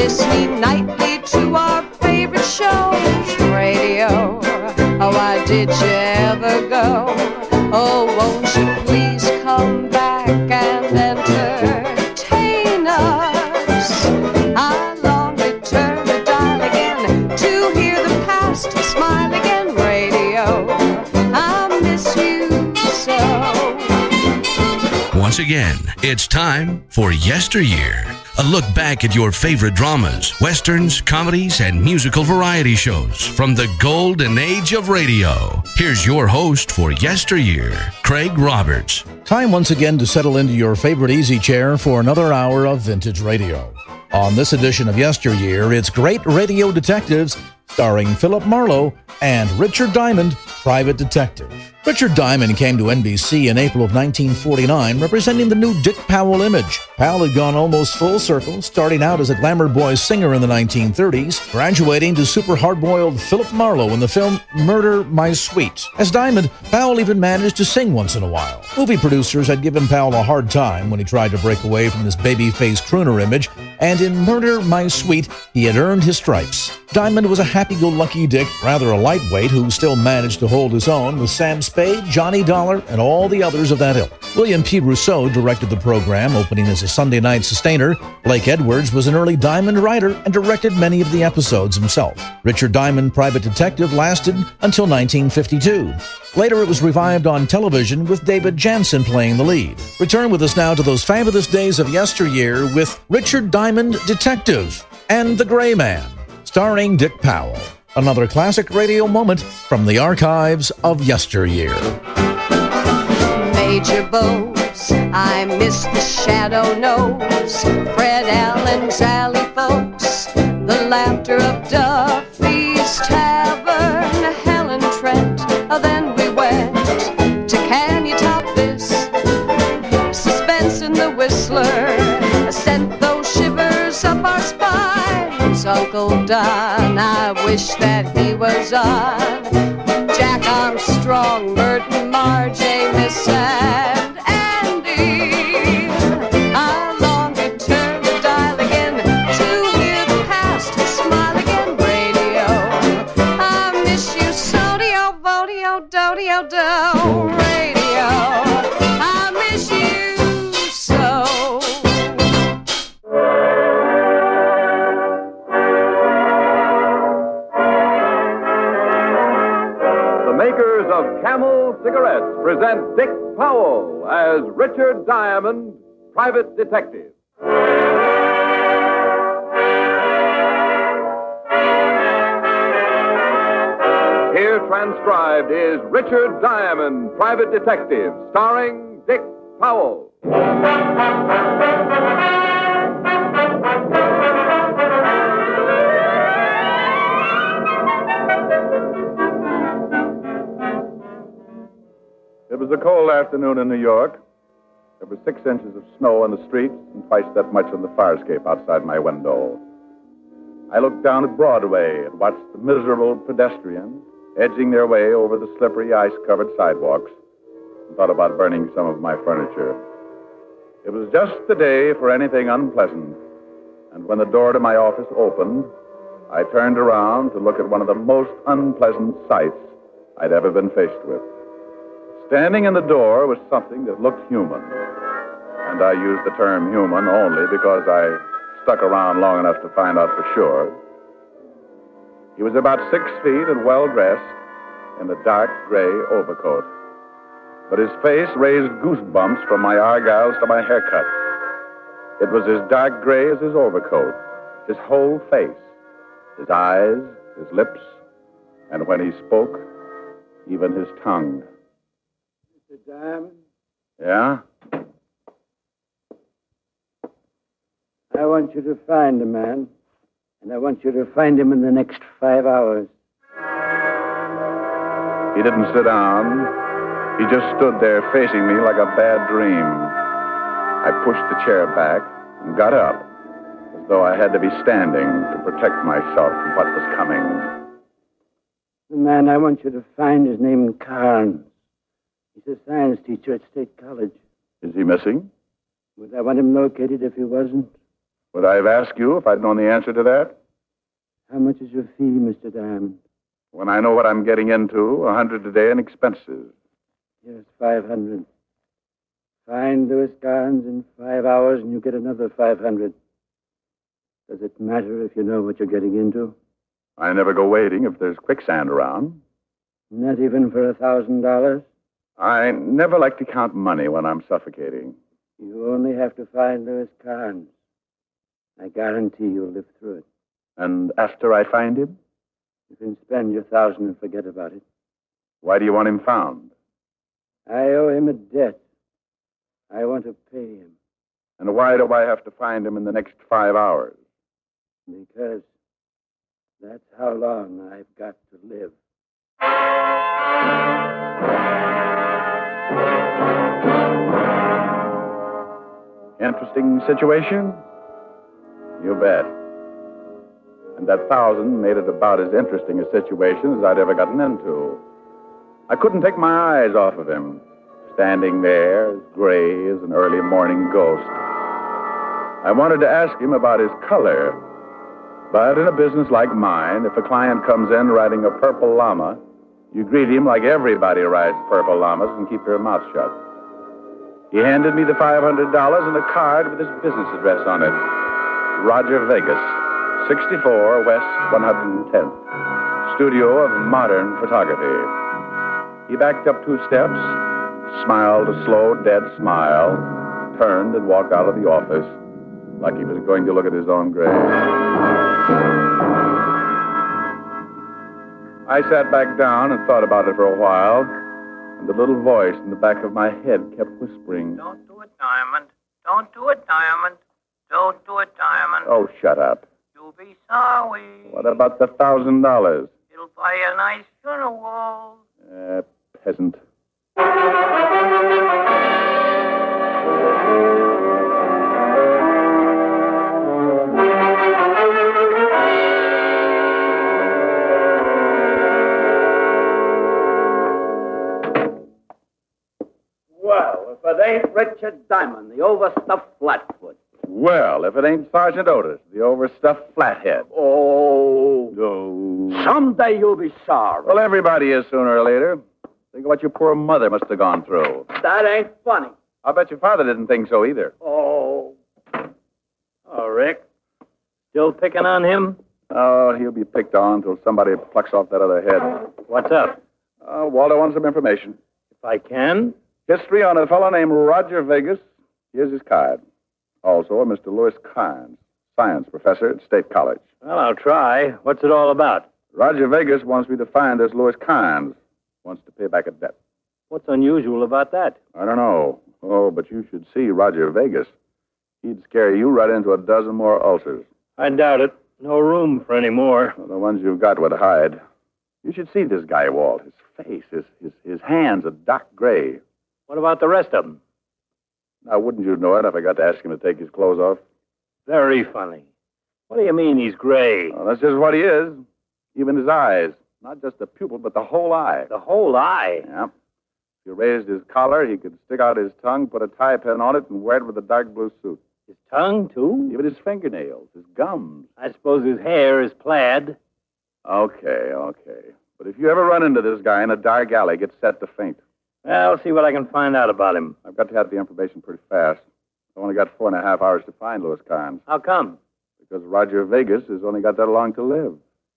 listening nightly to our favorite shows. Radio, oh, why did you ever go? Oh, won't you please come back and entertain us? I long to turn the dial again to hear the past smile again. Radio, I miss you so. Once again, it's time for Yesteryear. A look back at your favorite dramas, westerns, comedies, and musical variety shows from the golden age of radio. Here's your host for Yesteryear, Craig Roberts. Time once again to settle into your favorite easy chair for another hour of vintage radio. On this edition of Yesteryear, it's Great Radio Detectives, starring Philip Marlowe and Richard Diamond, Private Detective. Richard Diamond came to NBC in April of 1949, representing the new Dick Powell image. Powell had gone almost full circle, starting out as a glamour boy singer in the 1930s, graduating to super hard-boiled Philip Marlowe in the film Murder, My Sweet. As Diamond, Powell even managed to sing once in a while. Movie producers had given Powell a hard time when he tried to break away from this baby-faced crooner image, and in Murder, My Sweet, he had earned his stripes. Diamond was a happy-go-lucky Dick, rather a lightweight, who still managed to hold his own with Sam Spade, Johnny Dollar, and all the others of that ilk. William P. Rousseau directed the program, opening as a Sunday night sustainer. Blake Edwards was an early Diamond writer and directed many of the episodes himself. Richard Diamond, Private Detective, lasted until 1952. Later, it was revived on television with David Jansen playing the lead. Return with us now to those fabulous days of yesteryear with Richard Diamond, Detective, and The Gray Man, starring Dick Powell. Another classic radio moment from the archives of yesteryear. Major Bose, I miss the Shadow Nose, Fred Allen's Alley folks, the laughter of Duffy's Tavern, Helen Trent. Then we went to Can You Top This? Suspense in the Whistler sent those shivers up our spines. Uncle Don, I wish that he was on. Jack Armstrong, Burton, Marge, Amos, and Andy. I long to turn the dial again to hear the past smile again. Radio, I miss you so. Vodio, dodio, do. Radio, I miss you so. The makers of Camel cigarettes present Dick Powell as Richard Diamond, Private Detective. Here transcribed is Richard Diamond, Private Detective, starring Dick Powell. It was a cold afternoon in New York. There were 6 inches of snow on the streets and twice that much on the fire escape outside my window. I looked down at Broadway and watched the miserable pedestrians edging their way over the slippery, ice-covered sidewalks, and thought about burning some of my furniture. It was just the day for anything unpleasant, and when the door to my office opened, I turned around to look at one of the most unpleasant sights I'd ever been faced with. Standing in the door was something that looked human, and I use the term human only because I stuck around long enough to find out for sure. He was about 6 feet and well-dressed in a dark gray overcoat. But his face raised goosebumps from my argyles to my haircut. It was as dark gray as his overcoat, his whole face, his eyes, his lips, and when he spoke, even his tongue. Mr. Diamond? Yeah? I want you to find a man, and I want you to find him in the next 5 hours. He didn't sit down. He just stood there facing me like a bad dream. I pushed the chair back and got up, as though I had to be standing to protect myself from what was coming. The man I want you to find is named Carnes. He's a science teacher at State College. Is he missing? Would I want him located if he wasn't? Would I have asked you if I'd known the answer to that? How much is your fee, Mr. Diamond? When I know what I'm getting into, $100 a day in expenses. Here's 500. Find Louis Carnes in 5 hours and you get another 500. Does it matter if you know what you're getting into? I never go waiting if there's quicksand around. Not even for $1,000? I never like to count money when I'm suffocating. You only have to find Louis Carnes. I guarantee you'll live through it. And after I find him? You can spend your 1,000 and forget about it. Why do you want him found? I owe him a debt. I want to pay him. And why do I have to find him in the next 5 hours? Because that's how long I've got to live. Interesting situation? You bet. And that 1,000 made it about as interesting a situation as I'd ever gotten into. I couldn't take my eyes off of him, standing there as gray as an early morning ghost. I wanted to ask him about his color, but in a business like mine, if a client comes in riding a purple llama, you greet him like everybody rides purple llamas and keep your mouth shut. He handed me the $500 and a card with his business address on it. Roger Vegas, 64 West 110th, studio of modern photography. He backed up 2 steps, smiled a slow, dead smile, turned and walked out of the office like he was going to look at his own grave. I sat back down and thought about it for a while, and the little voice in the back of my head kept whispering, "Don't do it, Diamond. Don't do it, Diamond. Don't do it, Diamond. "Oh, shut up. You'll be sorry. What about the $1,000? It'll buy you a nice funeral." Peasant. Well, if it ain't Richard Diamond, the overstuffed flatfoot. Well, if it ain't Sergeant Otis, the overstuffed flathead. Oh. Oh. Someday you'll be sorry. Well, everybody is sooner or later. Think of what your poor mother must have gone through. That ain't funny. I'll bet your father didn't think so either. Oh. Oh, Rick. Still picking on him? Oh, he'll be picked on until somebody plucks off that other head. What's up? Walter wants some information. If I can. History on a fellow named Roger Vegas. Here's his card. Also, a Mr. Louis Carnes, science professor at State College. Well, I'll try. What's it all about? Roger Vegas wants me to find this Louis Carnes. Wants to pay back a debt. What's unusual about that? I don't know. Oh, but you should see Roger Vegas. He'd scare you right into a dozen more ulcers. I doubt it. No room for any more. Well, the ones you've got would hide. You should see this guy, Walt. His face, his hands are dark gray. What about the rest of them? Now, wouldn't you know it if I got to ask him to take his clothes off? Very funny. What do you mean he's gray? Well, that's just what he is. Even his eyes. Not just the pupil, but the whole eye. The whole eye? Yeah. If you raised his collar, he could stick out his tongue, put a tie pin on it, and wear it with a dark blue suit. His tongue, too? Even his fingernails, his gums. I suppose his hair is plaid. Okay. But if you ever run into this guy in a dark alley, get set to faint. Well, I'll see what I can find out about him. I've got to have the information pretty fast. I've only got 4.5 hours to find Louis Carnes. How come? Because Roger Vegas has only got that long to live.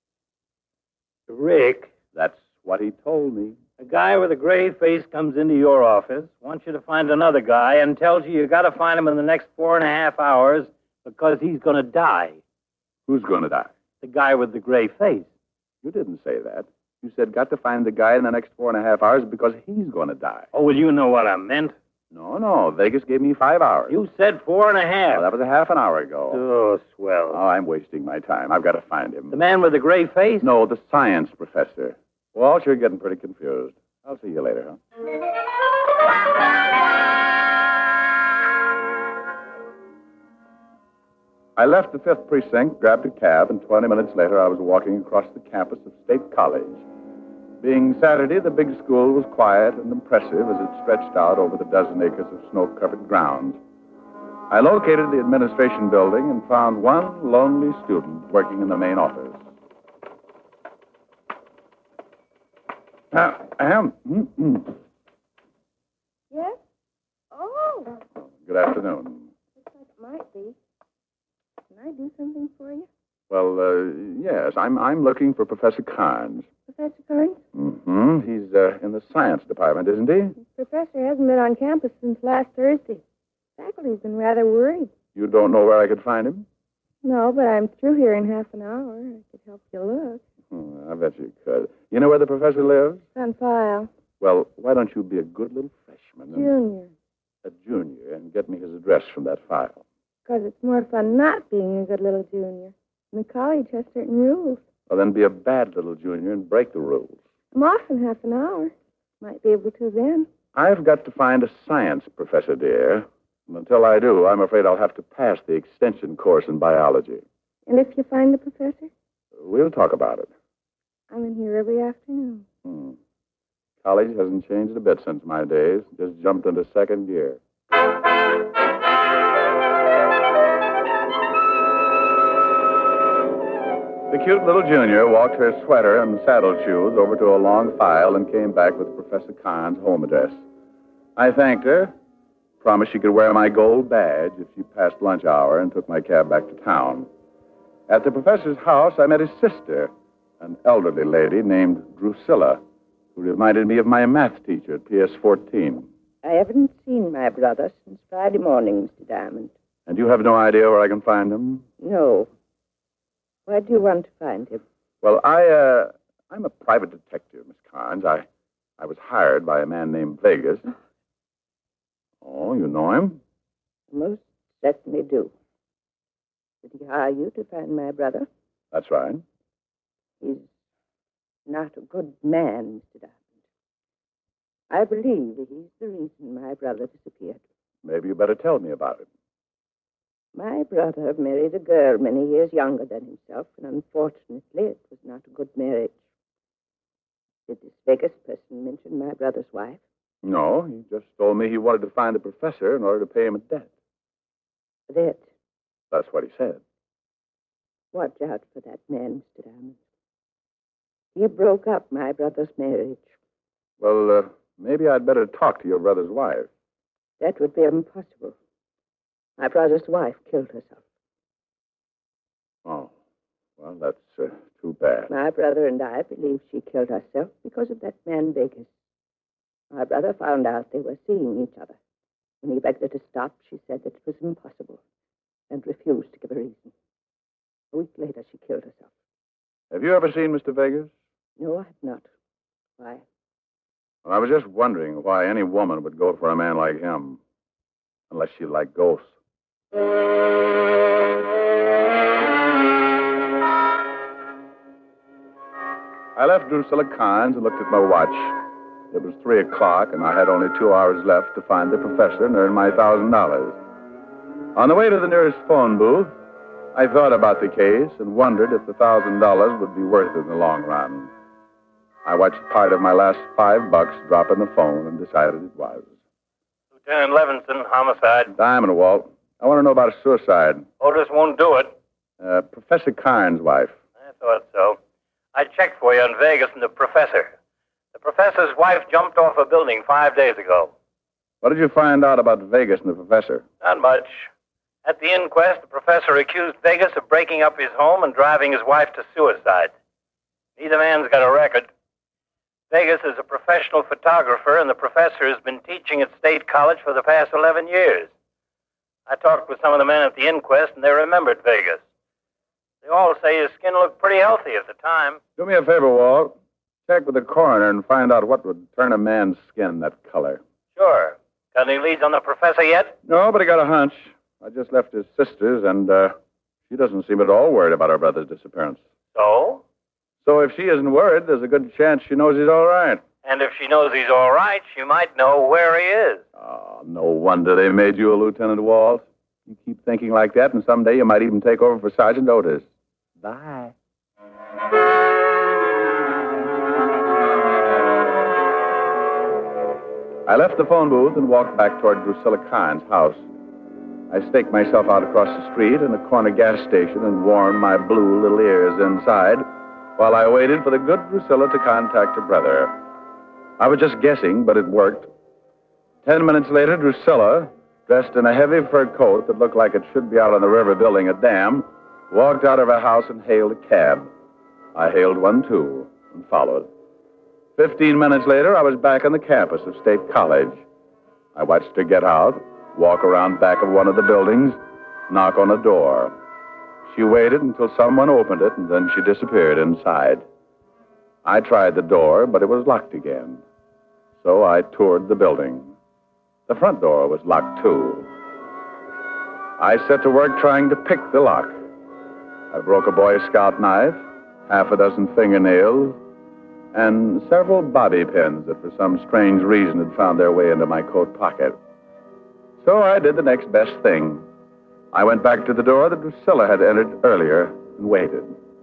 Rick, That's what he told me. a guy with a gray face comes into your office, wants you to find another guy, and tells you got to find him in the next 4.5 hours because he's going to die. Who's going to die? The guy with the gray face. You didn't say that. You said got to find the guy in the next 4.5 hours because he's going to die. Oh, well, you know what I meant. No. Vegas gave me 5 hours. You said 4.5. Well, that was a half an hour ago. Oh, swell. Oh, I'm wasting my time. I've got to find him. The man with the gray face? No, the science professor. Walt, you're getting pretty confused. I'll see you later, huh? I left the 5th Precinct, grabbed a cab, and 20 minutes later I was walking across the campus of State College. Being Saturday, the big school was quiet and impressive as it stretched out over the dozen acres of snow-covered grounds. I located the administration building and found one lonely student working in the main office. Yes? Oh. Good afternoon. Looks like it might be. Can I do something for you? Well, yes, I'm looking for Professor Carnes. Professor Carnes? Mm-hmm. He's in the science department, isn't he? The professor hasn't been on campus since last Thursday. Faculty's been rather worried. You don't know where I could find him? No, but I'm through here in half an hour. I could help you look. I bet you could. You know where the professor lives? It's on file. Well, why don't you be a good little freshman? Junior. A junior, and get me his address from that file. Because it's more fun not being a good little junior. And the college has certain rules. Well, then be a bad little junior and break the rules. I'm off in half an hour. Might be able to then. I've got to find a science professor, dear. And until I do, I'm afraid I'll have to pass the extension course in biology. And if you find the professor? We'll talk about it. I'm in here every afternoon. College hasn't changed a bit since my days. Just jumped into second gear. The cute little junior walked her sweater and saddle shoes over to a long file and came back with Professor Kahn's home address. I thanked her, promised she could wear my gold badge if she passed lunch hour, and took my cab back to town. At the professor's house, I met his sister, an elderly lady named Drusilla, who reminded me of my math teacher at PS 14. I haven't seen my brother since Friday morning, Mr. Diamond. And you have no idea where I can find him? No. Why do you want to find him? Well, I'm a private detective, Miss Carnes. I was hired by a man named Vegas. Oh, you know him? Most certainly do. Did he hire you to find my brother? That's right. He's not a good man, Mr. Diamond. I believe he's the reason my brother disappeared. Maybe you better tell me about it. My brother married a girl many years younger than himself, and unfortunately it was not a good marriage. Did this Vegas person mention my brother's wife? No, he just told me he wanted to find the professor in order to pay him a debt. A debt? That's what he said. Watch out for that man, Mr. Diamond. He broke up my brother's marriage. Well, maybe I'd better talk to your brother's wife. That would be impossible. My brother's wife killed herself. Oh, well, that's too bad. My brother and I believe she killed herself because of that man Vegas. My brother found out they were seeing each other. When he begged her to stop, she said that it was impossible and refused to give a reason. A week later, she killed herself. Have you ever seen Mr. Vegas? No, I have not. Why? Well, I was just wondering why any woman would go for a man like him, unless she liked ghosts. I left Drusilla Carnes and looked at my watch. It was 3 o'clock, and I had only 2 hours left to find the professor and earn my $1,000. On the way to the nearest phone booth, I thought about the case and wondered if the $1,000 would be worth it in the long run. I watched part of my last $5 drop in the phone and decided it was. Lieutenant Levinson, homicide. Diamond, Walt. I want to know about a suicide. Otis won't do it. Professor Carnes' wife. I thought so. I checked for you on Vegas and the professor. The professor's wife jumped off a building 5 days ago. What did you find out about Vegas and the professor? Not much. At the inquest, the professor accused Vegas of breaking up his home and driving his wife to suicide. Neither man's got a record. Vegas is a professional photographer, and the professor has been teaching at State College for the past 11 years. I talked with some of the men at the inquest, and they remembered Vegas. They all say his skin looked pretty healthy at the time. Do me a favor, Walt. Check with the coroner and find out what would turn a man's skin that color. Sure. Got any leads on the professor yet? No, but I got a hunch. I just left his sister's, and she doesn't seem at all worried about her brother's disappearance. So? So if she isn't worried, there's a good chance she knows he's all right. And if she knows he's all right, she might know where he is. Oh, no wonder they made you a Lieutenant Walt. You keep thinking like that, and someday you might even take over for Sergeant Otis. Bye. I left the phone booth and walked back toward Drusilla Carnes' house. I staked myself out across the street in a corner gas station and warmed my blue little ears inside while I waited for the good Drusilla to contact her brother. I was just guessing, but it worked. 10 minutes later, Drusilla, dressed in a heavy fur coat that looked like it should be out on the river building a dam, walked out of her house and hailed a cab. I hailed one, too, and followed. 15 minutes later, I was back on the campus of State College. I watched her get out, walk around back of one of the buildings, knock on a door. She waited until someone opened it, and then she disappeared inside. I tried the door, but it was locked again. So I toured the building. The front door was locked, too. I set to work trying to pick the lock. I broke a Boy Scout knife, half a dozen fingernails, and several bobby pins that for some strange reason had found their way into my coat pocket. So I did the next best thing. I went back to the door that Drusilla had entered earlier and waited.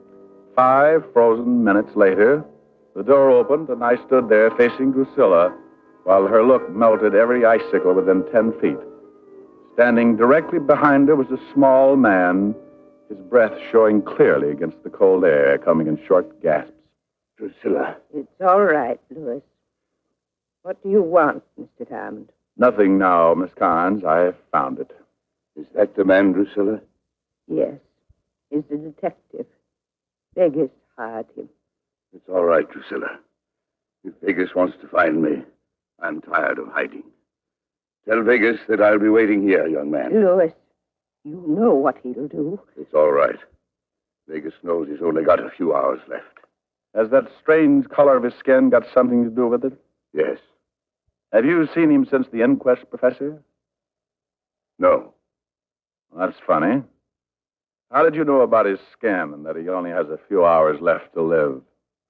5 frozen minutes later, the door opened and I stood there facing Drusilla while her look melted every icicle within 10 feet. Standing directly behind her was a small man, his breath showing clearly against the cold air, coming in short gasps. Drusilla. It's all right, Louis. What do you want, Mr. Diamond? Nothing now, Miss Carnes. I found it. Is that the man, Drusilla? Yes. He's the detective. Vegas hired him. It's all right, Drusilla. If Vegas wants to find me, I'm tired of hiding. Tell Vegas that I'll be waiting here, young man. Louis, you know what he'll do. It's all right. Vegas knows he's only got a few hours left. Has that strange color of his skin got something to do with it? Yes. Have you seen him since the inquest, Professor? No. Well, that's funny. How did you know about his skin and that he only has a few hours left to live?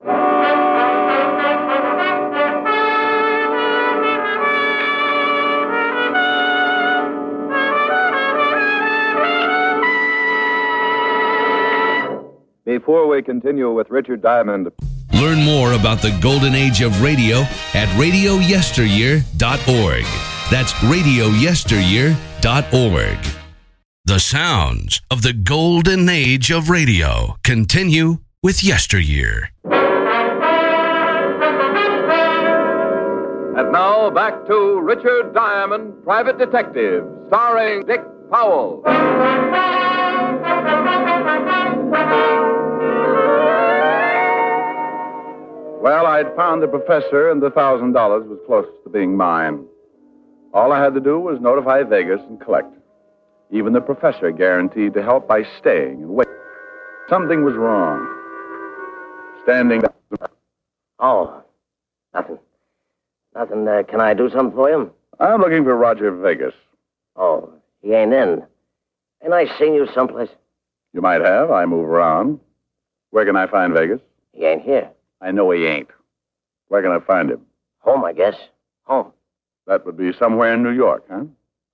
Before we continue with Richard Diamond, Learn more about the golden age of radio at radioyesteryear.org. That's radioyesteryear.org. The sounds of the golden age of radio continue with Yesteryear. and now back to Richard Diamond, Private Detective, starring Dick Powell. Well, I'd found the professor, and the $1,000 was close to being mine. All I had to do was notify Vegas and collect. Even the professor guaranteed to help by staying and waiting. Something was wrong. Standing up. Oh, nothing. Nothing. Can I do something for you? I'm looking for Roger Vegas. Oh, he ain't in. Ain't I seen you someplace? You might have. I move around. Where can I find Vegas? He ain't here. I know he ain't. Where can I find him? Home, I guess. Home. That would be somewhere in New York, huh?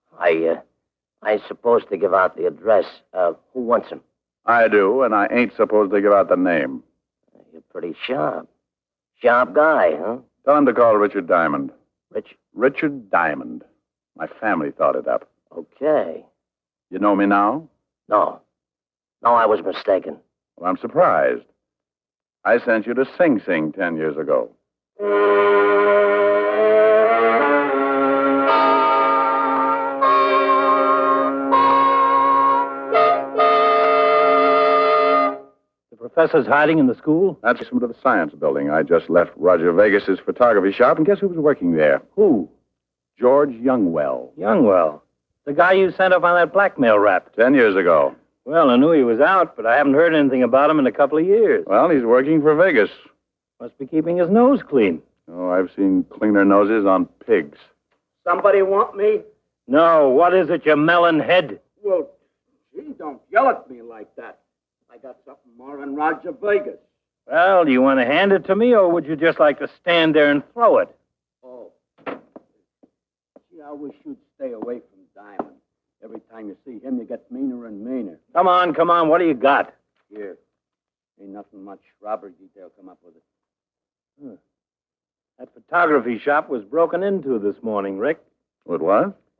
I supposed to give out the address. Who wants him? I do, and I ain't supposed to give out the name. You're pretty sharp. Sharp guy, huh? Tell him to call Richard Diamond. Richard Diamond. My family thought it up. Okay. You know me now? No. No, I was mistaken. Well, I'm surprised. I sent you to Sing Sing 10 years ago. The professor's hiding in the school? That's from to the science building. I just left Roger Vegas's photography shop, and guess who was working there? Who? George Youngwell. Youngwell. The guy you sent up on that blackmail rap. 10 years ago. Well, I knew he was out, but I haven't heard anything about him in a couple of years. Well, he's working for Vegas. Must be keeping his nose clean. Oh, I've seen cleaner noses on pigs. Somebody want me? No, what is it, you melon head? Well, gee, don't yell at me like that. I got something more than Roger Vegas. Well, do you want to hand it to me, or would you just like to stand there and throw it? Oh. Gee, I wish you'd stay away from Diamond. Every time you see him, you get meaner and meaner. Come on, what do you got? Here. Ain't nothing much. Robbery detail come up with it. That photography shop was broken into this morning, Rick. What was?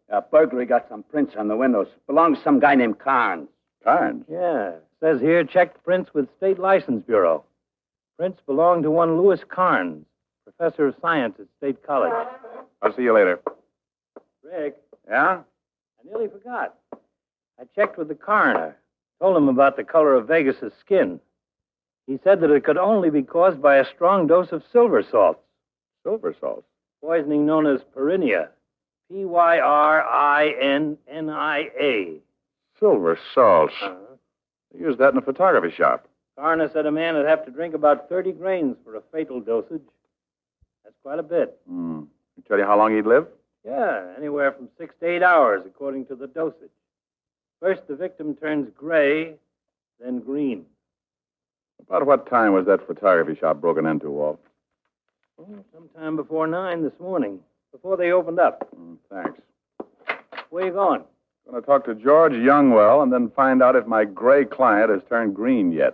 Burglary got some prints on the windows. Belongs to some guy named Carnes. Carnes? Yeah. Says here, checked prints with State License Bureau. Prints belong to one Louis Carnes, professor of science at State College. I'll see you later. Rick, Yeah? I nearly forgot. I checked with the coroner. Told him about the color of Vegas's skin. He said that it could only be caused by a strong dose of silver salts. Silver salts? Poisoning known as pyrinia. Pyrinnia. Silver salts. They use that in a photography shop. Coroner said a man would have to drink about 30 grains for a fatal dosage. That's quite a bit. He tell you how long he'd live? Yeah, anywhere from 6 to 8 hours, according to the dosage. First, the victim turns gray, then green. About what time was that photography shop broken into, Walt? Sometime before 9 this morning, before they opened up. Thanks. Where you going? Going to talk to George Youngwell and then find out if my gray client has turned green yet.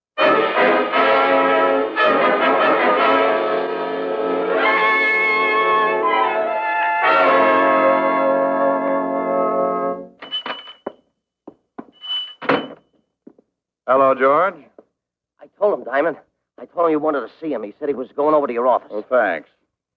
Hello, George. I told him, Diamond. I told him you wanted to see him. He said he was going over to your office. Oh, thanks.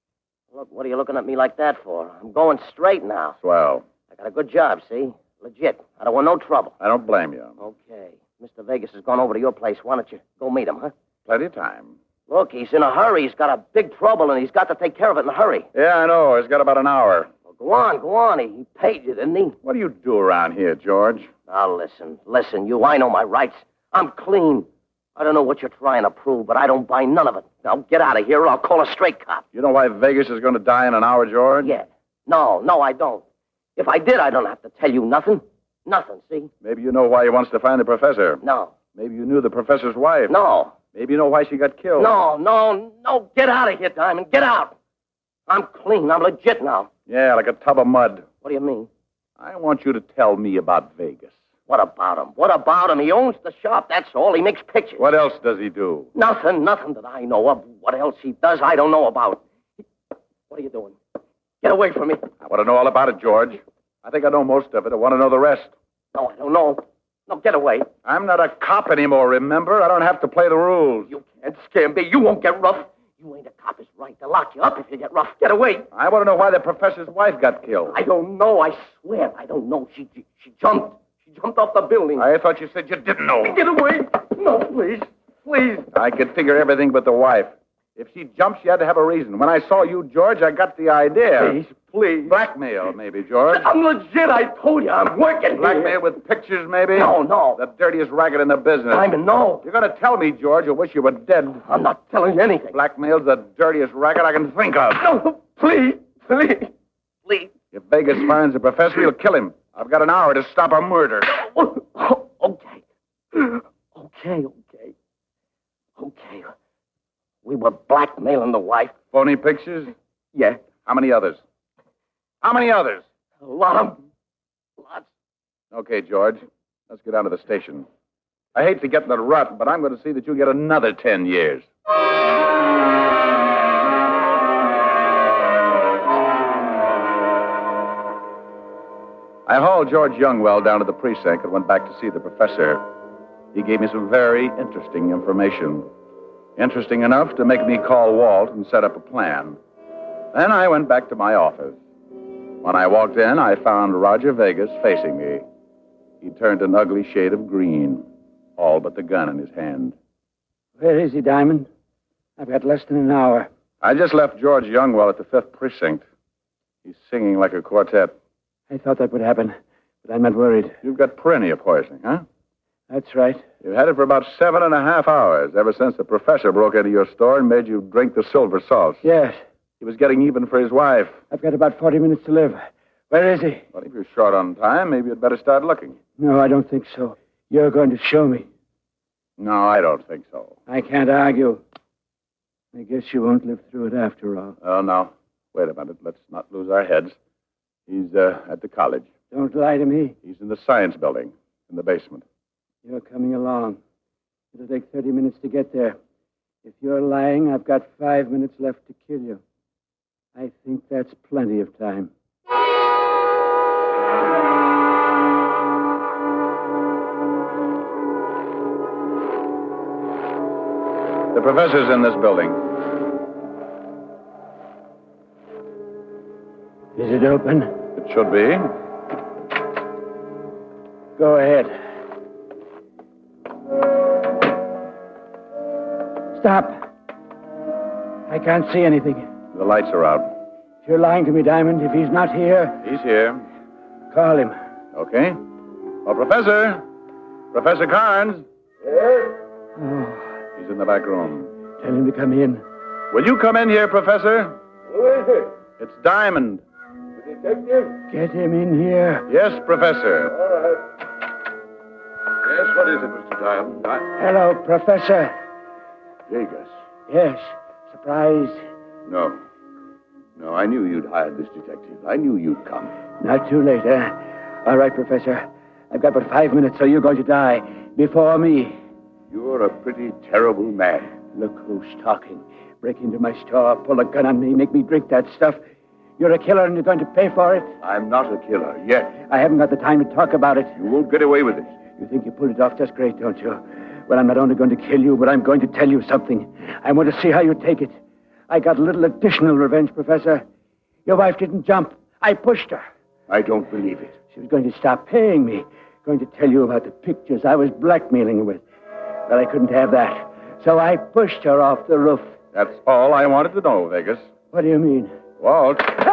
Look, what are you looking at me like that for? I'm going straight now. Swell. I got a good job, see? Legit. I don't want no trouble. I don't blame you. Okay. Mr. Vegas has gone over to your place. Why don't you go meet him, huh? Plenty of time. Look, he's in a hurry. He's got a big trouble, and he's got to take care of it in a hurry. Yeah, I know. He's got about an hour. Well, go on. He paid you, didn't he? What do you do around here, George? Now, listen, you. I know my rights. I'm clean. I don't know what you're trying to prove, but I don't buy none of it. Now, get out of here, or I'll call a straight cop. You know why Vegas is going to die in an hour, George? Yeah. No, I don't. If I did, I don't have to tell you nothing. Nothing, see? Maybe you know why he wants to find the professor. No. Maybe you knew the professor's wife. No. Maybe you know why she got killed. No. Get out of here, Diamond. Get out. I'm clean. I'm legit now. Yeah, like a tub of mud. What do you mean? I want you to tell me about Vegas. What about him? He owns the shop, that's all. He makes pictures. What else does he do? Nothing that I know of. What else he does, I don't know about. What are you doing? Get away from me. I want to know all about it, George. I think I know most of it. I want to know the rest. No, I don't know. No, get away. I'm not a cop anymore, remember? I don't have to play the rules. You can't scare me. You won't get rough. You ain't a cop. It's right to lock you up if you get rough. Get away. I want to know why the professor's wife got killed. I don't know. I swear I don't know. She jumped. She jumped off the building. I thought you said you didn't know. Get away. No, please. Please. I could figure everything but the wife. If she jumped, she had to have a reason. When I saw you, George, I got the idea. Please. Blackmail, maybe, George. I'm legit. I told you. I'm working. Blackmail here. with pictures, maybe? No. The dirtiest racket in the business. Simon, no. You're going to tell me, George, you wish you were dead. I'm not telling you anything. Blackmail's the dirtiest racket I can think of. No, please. Please. If Vegas finds the professor, he'll kill him. I've got an hour to stop a murder. Okay. We were blackmailing the wife. Phony pictures? Yeah. How many others? A lot. Lots. Okay, George. Let's get down to the station. I hate to get in the rut, but I'm going to see that you get another 10 years. I hauled George Youngwell down to the precinct and went back to see the professor. He gave me some very interesting information. Interesting enough to make me call Walt and set up a plan. Then I went back to my office. When I walked in, I found Roger Vegas facing me. He turned an ugly shade of green, all but the gun in his hand. Where is he, Diamond? I've got less than an hour. I just left George Youngwell at the 5th Precinct. He's singing like a quartet. I thought that would happen, but I'm not worried. You've got perineum poisoning, huh? That's right. You've had it for about 7.5 hours, ever since the professor broke into your store and made you drink the silver salts. Yes. He was getting even for his wife. I've got about 40 minutes to live. Where is he? Well, if you're short on time, maybe you'd better start looking. No, I don't think so. You're going to show me. No, I don't think so. I can't argue. I guess you won't live through it after all. Oh, no. Wait a minute. Let's not lose our heads. He's at the college. Don't lie to me. He's in the science building, in the basement. You're coming along. It'll take 30 minutes to get there. If you're lying, I've got 5 minutes left to kill you. I think that's plenty of time. The professor's in this building. Is it open? It should be. Go ahead. Stop. I can't see anything. The lights are out. You're lying to me, Diamond. If he's not here... He's here. Call him. Okay. Oh, Professor. Professor Carnes. Yes? Oh. He's in the back room. Tell him to come in. Will you come in here, Professor? Who is it? It's Diamond. The detective? Get him in here. Yes, Professor. All right. Yes, what is it, Mr. Diamond? Hello, Professor. Vegas. Yes. Surprised? No. No, I knew you'd hired this detective. I knew you'd come. Not too late, eh? All right, Professor. I've got but 5 minutes, so you're going to die. Before me. You're a pretty terrible man. Look who's talking. Break into my store, pull a gun on me, make me drink that stuff. You're a killer and you're going to pay for it? I'm not a killer, yet. I haven't got the time to talk about it. You won't get away with it. You think you pulled it off just great, don't you? Well, I'm not only going to kill you, but I'm going to tell you something. I want to see how you take it. I got a little additional revenge, Professor. Your wife didn't jump. I pushed her. I don't believe it. She was going to stop paying me. Going to tell you about the pictures I was blackmailing her with. Well, I couldn't have that. So I pushed her off the roof. That's all I wanted to know, Vegas. What do you mean? Walt.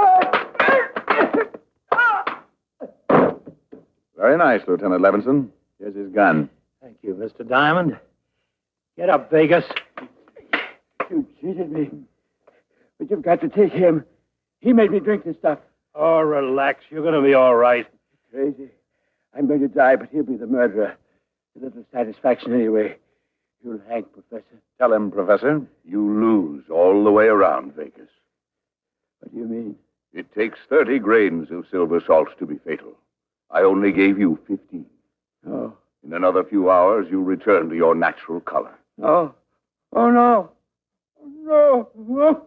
Very nice, Lieutenant Levinson. Here's his gun. Thank you, Mr. Diamond. Get up, Vegas. You cheated me. But you've got to take him. He made me drink this stuff. Oh, relax. You're going to be all right. Crazy. I'm going to die, but he'll be the murderer. A little satisfaction anyway. You'll hang, Professor. Tell him, Professor. You lose all the way around, Vegas. What do you mean? It takes 30 grains of silver salt to be fatal. I only gave you 15. Oh. In another few hours, you'll return to your natural color. Oh. Oh, no. No. No.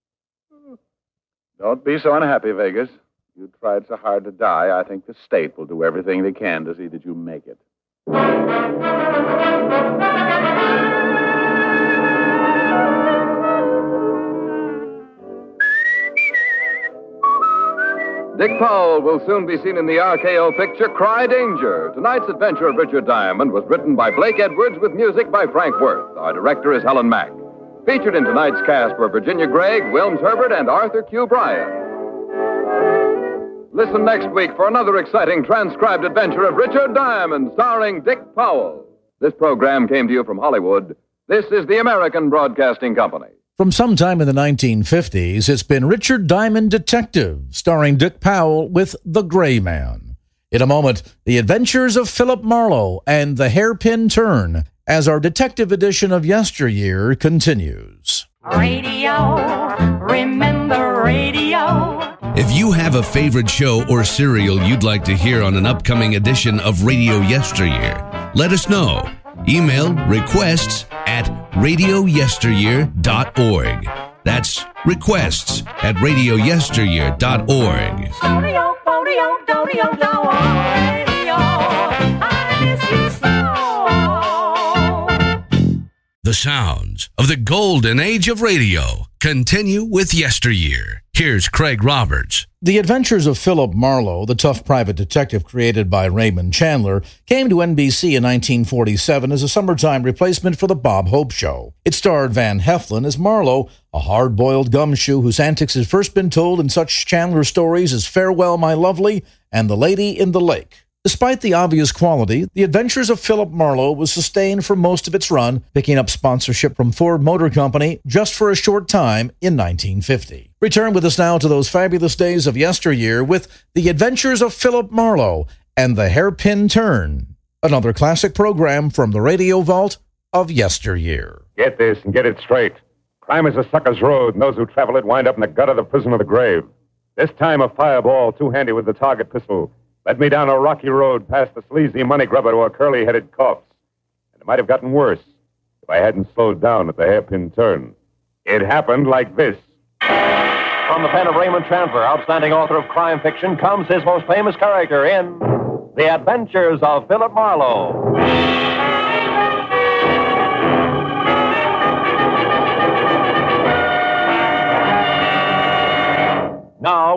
Don't be so unhappy, Vegas. You tried so hard to die, I think the state will do everything they can to see that you make it. Dick Powell will soon be seen in the RKO picture Cry Danger. Tonight's adventure of Richard Diamond was written by Blake Edwards with music by Frank Worth. Our director is Helen Mack. Featured in tonight's cast were Virginia Gregg, Wilms Herbert, and Arthur Q. Bryan. Listen next week for another exciting transcribed adventure of Richard Diamond, starring Dick Powell. This program came to you from Hollywood. This is the American Broadcasting Company. From sometime in the 1950s, it's been Richard Diamond Detective, starring Dick Powell with The Gray Man. In a moment, The Adventures of Philip Marlowe and The Hairpin Turn, as our detective edition of Yesteryear continues. Radio, remember radio. If you have a favorite show or serial you'd like to hear on an upcoming edition of Radio Yesteryear, let us know. Email requests at radioyesteryear.org. That's requests at radioyesteryear.org. The sounds of the golden age of radio continue with Yesteryear. Here's Craig Roberts. The Adventures of Philip Marlowe, the tough private detective created by Raymond Chandler, came to NBC in 1947 as a summertime replacement for The Bob Hope Show. It starred Van Heflin as Marlowe, a hard-boiled gumshoe whose antics had first been told in such Chandler stories as Farewell, My Lovely and The Lady in the Lake. Despite the obvious quality, The Adventures of Philip Marlowe was sustained for most of its run, picking up sponsorship from Ford Motor Company just for a short time in 1950. Return with us now to those fabulous days of yesteryear with The Adventures of Philip Marlowe and The Hairpin Turn, another classic program from the Radio Vault of Yesteryear. Get this and get it straight. Crime is a sucker's road, and those who travel it wind up in the gut of the prison of the grave. This time a fireball, two-handy with the target pistol, led me down a rocky road past the sleazy money grubber to a curly-headed corpse. And it might have gotten worse if I hadn't slowed down at the hairpin turn. It happened like this. From the pen of Raymond Chandler, outstanding author of crime fiction, comes his most famous character in The Adventures of Philip Marlowe.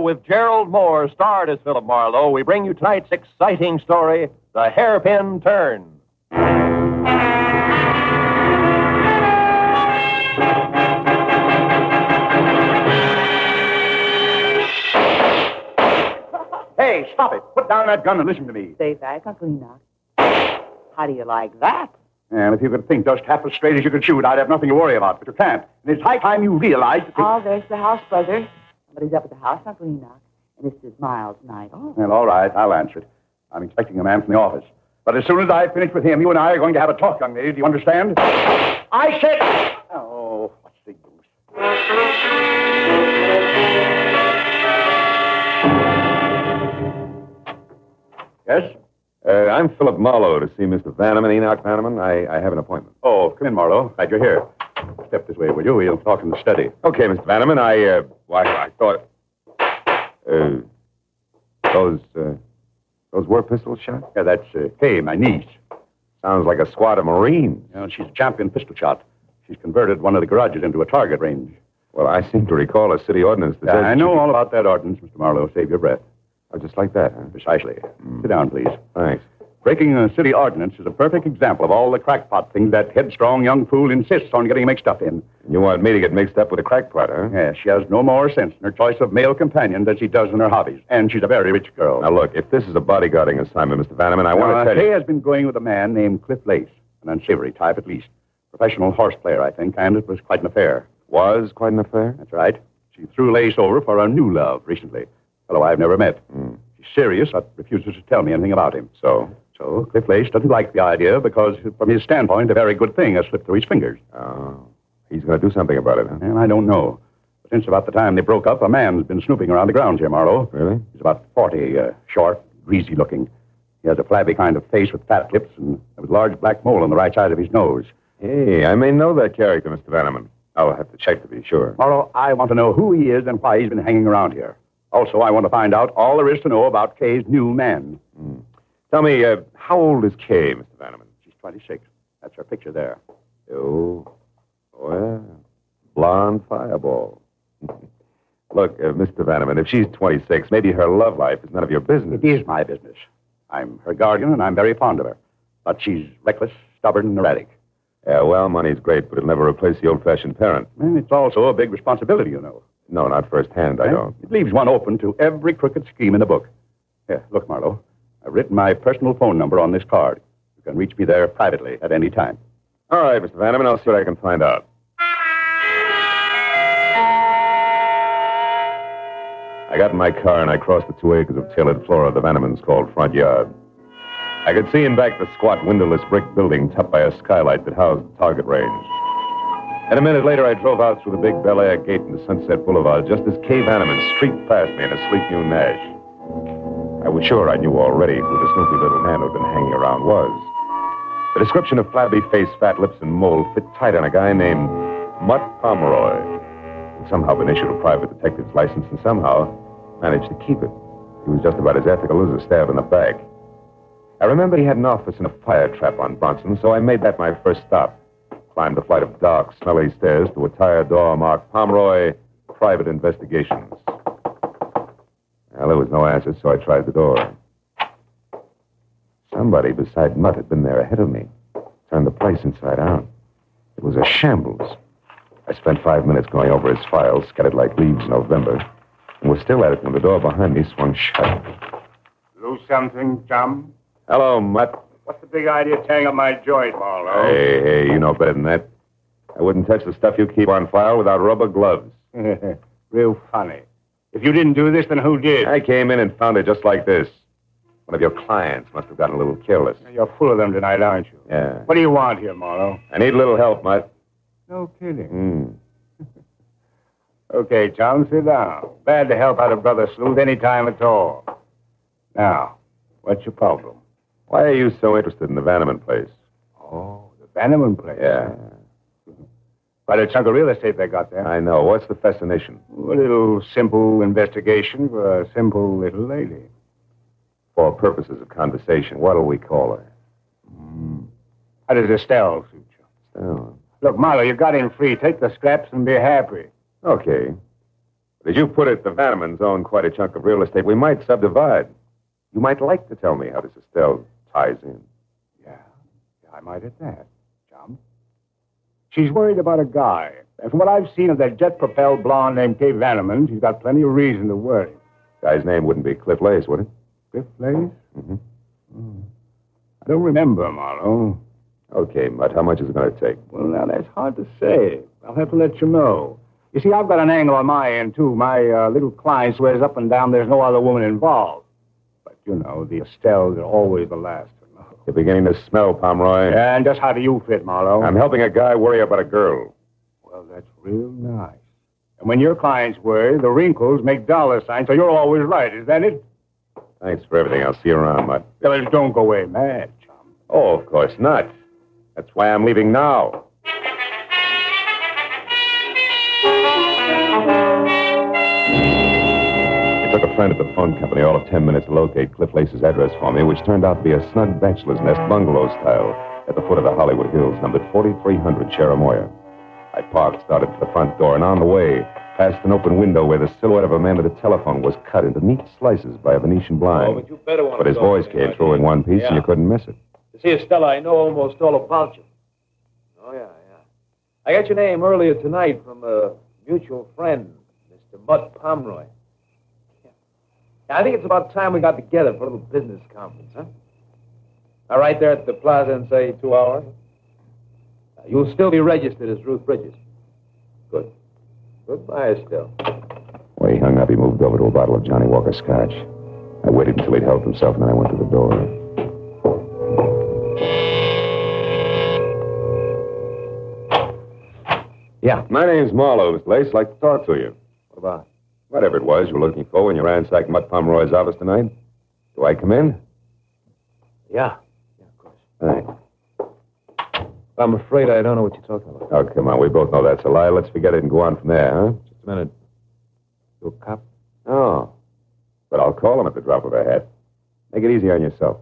with Gerald Moore, starred as Philip Marlowe, we bring you tonight's exciting story, The Hairpin Turn. Hey, stop it. Put down that gun and listen to me. Stay back, Uncle Enoch. How do you like that? And if you could think just half as straight as you could shoot, I'd have nothing to worry about, but you can't. And it's high time you realized that... Oh, there's the house buzzer. Somebody's up at the house, Uncle Enoch. And this is Miles Knight. Oh. Well, all right, I'll answer it. I'm expecting a man from the office. But as soon as I finish with him, you and I are going to have a talk, young lady. Do you understand? I said... Oh, what's the use? Yes? I'm Philip Marlowe to see Mr. Vanneman, Enoch Vanneman. I have an appointment. Oh, come in, Marlowe. Glad you're here. Step this way, will you? We'll talk in the study. Okay, Mr. Vanneman, I thought... Those were pistol shots? Yeah, that's Kay, my niece. Sounds like a squad of Marines. You know, she's a champion pistol shot. She's converted one of the garages into a target range. Well, I seem to recall a city ordinance that says... I know all about that ordinance, Mr. Marlowe. Save your breath. Oh, just like that, huh? Precisely. Sit down, please. Thanks. Breaking a city ordinance is a perfect example of all the crackpot things that headstrong young fool insists on getting mixed up in. You want me to get mixed up with a crackpot, huh? Yes, she has no more sense in her choice of male companion than she does in her hobbies. And she's a very rich girl. Now, look, if this is a bodyguarding assignment, Mr. Vanneman, I want to tell you... Kay has been going with a man named Cliff Lace, an unsavory type at least. Professional horse player, I think, and it was quite an affair. Was quite an affair? That's right. She threw Lace over for a new love recently. Fellow I've never met. She's serious, but refuses to tell me anything about him. So Cliff Lace doesn't like the idea because, from his standpoint, a very good thing has slipped through his fingers. Oh. He's going to do something about it, huh? And I don't know. But since about the time they broke up, a man's been snooping around the grounds here, Marlowe. Really? He's about 40, short, greasy looking. He has a flabby kind of face with fat lips and a large black mole on the right side of his nose. Hey, I may know that character, Mr. Vanneman. I'll have to check to be sure. Marlowe, I want to know who he is and why he's been hanging around here. Also, I want to find out all there is to know about Kay's new man. Tell me, how old is Kay, Mr. Vanneman? She's 26. That's her picture there. Oh, well, blonde fireball. Look, Mr. Vanneman, if she's 26, maybe her love life is none of your business. It is my business. I'm her guardian, and I'm very fond of her. But she's reckless, stubborn, and erratic. Yeah, well, money's great, but it'll never replace the old-fashioned parent. And it's also a big responsibility, you know. No, not firsthand, I don't. It leaves one open to every crooked scheme in the book. Here, look, Marlowe. I've written my personal phone number on this card. You can reach me there privately at any time. All right, Mr. Vanneman, I'll see what I can find out. I got in my car and I crossed the 2 acres of tailored flora the Vannemans called front yard. I could see in back the squat, windowless brick building topped by a skylight that housed the target range. And a minute later, I drove out through the big Bel Air gate into Sunset Boulevard just as Kay Vanneman streaked past me in a sleek new Nash. I was sure I knew already who the snoopy little man who'd been hanging around was. The description of flabby face, fat lips, and mole fit tight on a guy named Mutt Pomeroy, who'd somehow been issued a private detective's license and somehow managed to keep it. He was just about as ethical as a stab in the back. I remembered he had an office in a fire trap on Bronson, so I made that my first stop. Climbed a flight of dark, smelly stairs to a tire door marked Pomeroy Private Investigations. Well, there was no answer, so I tried the door. Somebody beside Mutt had been there ahead of me. Turned the place inside out. It was a shambles. I spent 5 minutes going over his files, scattered like leaves in November, and was still at it when the door behind me swung shut. Lose something, chum? Hello, Mutt. What's the big idea of tearing up my joint, Marlowe? Hey, you know better than that. I wouldn't touch the stuff you keep on file without rubber gloves. Real funny. If you didn't do this, then who did? I came in and found it just like this. One of your clients must have gotten a little careless. You're full of them tonight, aren't you? Yeah. What do you want here, Marlowe? I need a little help, Mutt. No kidding. Okay, John, sit down. Glad to help out a brother sleuth any time at all. Now, what's your problem? Why are you so interested in the Vanneman place? Oh, the Vanneman place? Yeah. Quite a chunk of real estate they got there. I know. What's the fascination? A little simple investigation for a simple little lady. For purposes of conversation, what'll we call her? How does Estelle suit you? Estelle. Look, Marlowe, you got in free. Take the scraps and be happy. Okay. As you put it, the Vannemans own quite a chunk of real estate. We might subdivide. You might like to tell me how this Estelle ties in. Yeah, I might at that, Chum. She's worried about a guy. And from what I've seen of that jet-propelled blonde named Kay Vanneman, she's got plenty of reason to worry. Guy's name wouldn't be Cliff Lace, would it? Cliff Lace? Mm-hmm. I don't remember, Marlowe. Okay, Mutt, how much is it going to take? Well, now, that's hard to say. I'll have to let you know. You see, I've got an angle on my end, too. My little client swears up and down there's no other woman involved. But, you know, the Estelles are always the last to know. You're beginning to smell, Pomeroy. And just how do you fit, Marlowe? I'm helping a guy worry about a girl. Well, that's real nice. And when your clients worry, the wrinkles make dollar signs, so you're always right, is that it? Thanks for everything. I'll see you around, Mutt. Well, don't go away mad, chum. Oh, of course not. That's why I'm leaving now. It took a friend at the phone company all of 10 minutes to locate Cliff Lace's address for me, which turned out to be a snug bachelor's nest bungalow style at the foot of the Hollywood Hills, numbered 4300 Cherimoya. I parked, started for the front door, and on the way, past an open window where the silhouette of a man with a telephone was cut into neat slices by a Venetian blind. Oh, but you better want But his voice came through in one piece, and you couldn't miss it. You see, Estella, I know almost all about you. Oh, yeah. I got your name earlier tonight from a mutual friend, Mr. Mutt Pomeroy. Yeah. I think it's about time we got together for a little business conference, huh? Now, right there at the plaza in, say, 2 hours. You'll still be registered as Ruth Bridges. Good. Goodbye, Estelle. When he hung up, he moved over to a bottle of Johnny Walker Scotch. I waited until he'd helped himself, and then I went to the door. Yeah. My name's Marlowe, Miss Lace. I'd like to talk to you. What about? Whatever it was you were looking for when you ransacked Mutt Pomeroy's office tonight. Do I come in? Yeah, of course. Thanks. I'm afraid I don't know what you're talking about. Oh, come on. We both know that's a lie. Let's forget it and go on from there, huh? Just a minute. You a cop? Oh. But I'll call him at the drop of a hat. Make it easy on yourself.